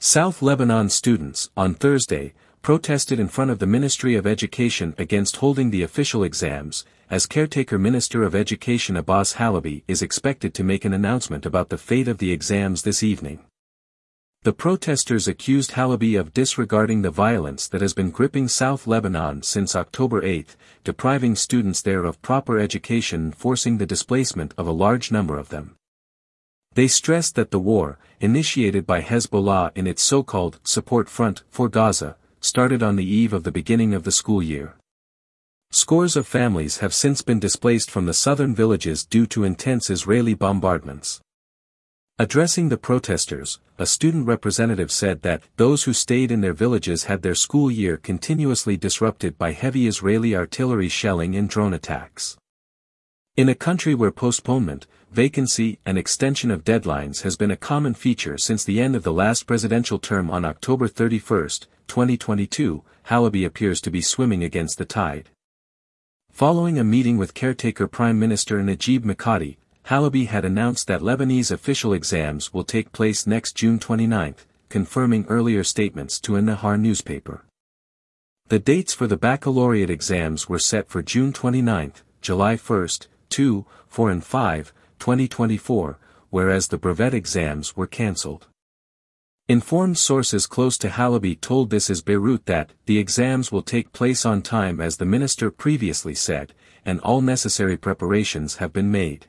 South Lebanon students, on Thursday, protested in front of the Ministry of Education against holding the official exams, as caretaker Minister of Education Abbas Halabi is expected to make an announcement about the fate of the exams this evening. The protesters accused Halabi of disregarding the violence that has been gripping South Lebanon since October 8, depriving students there of proper education and forcing the displacement of a large number of them. They stressed that the war, initiated by Hezbollah in its so-called support front for Gaza, started on the eve of the beginning of the school year. Scores of families have since been displaced from the southern villages due to intense Israeli bombardments. Addressing the protesters, a student representative said that those who stayed in their villages had their school year continuously disrupted by heavy Israeli artillery shelling and drone attacks. In a country where postponement, vacancy, and extension of deadlines has been a common feature since the end of the last presidential term on October 31, 2022, Halabi appears to be swimming against the tide. Following a meeting with caretaker Prime Minister Najib Mikati, Halabi had announced that Lebanese official exams will take place next June 29, confirming earlier statements to a Nahar newspaper. The dates for the baccalaureate exams were set for June 29, July 1, 2, 4 and 5, 2024, whereas the brevet exams were cancelled. Informed sources close to Halabi told This Is Beirut that the exams will take place on time as the minister previously said, and all necessary preparations have been made.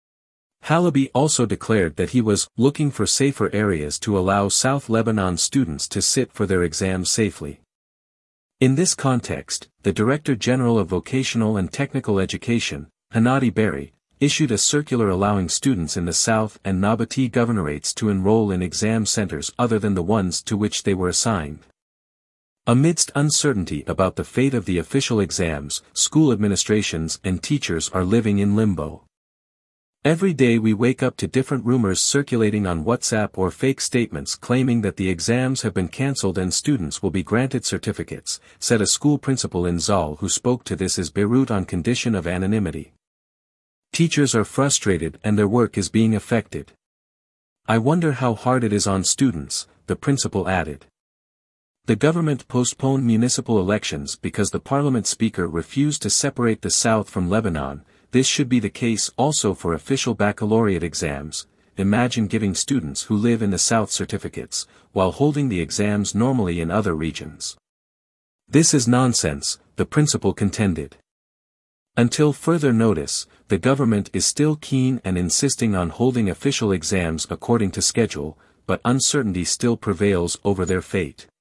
Halabi also declared that he was looking for safer areas to allow South Lebanon students to sit for their exams safely. In this context, the Director General of Vocational and Technical Education, Hanadi Berry, issued a circular allowing students in the South and Nabatea governorates to enroll in exam centers other than the ones to which they were assigned. Amidst uncertainty about the fate of the official exams, school administrations and teachers are living in limbo. Every day we wake up to different rumors circulating on WhatsApp or fake statements claiming that the exams have been cancelled and students will be granted certificates, said a school principal in Zal who spoke to This Is Beirut on condition of anonymity. Teachers are frustrated and their work is being affected. I wonder how hard it is on students, the principal added. The government postponed municipal elections because the parliament speaker refused to separate the South from Lebanon. This should be the case also for official baccalaureate exams. Imagine giving students who live in the South certificates, while holding the exams normally in other regions. This is nonsense, the principal contended. Until further notice, the government is still keen and insisting on holding official exams according to schedule, but uncertainty still prevails over their fate.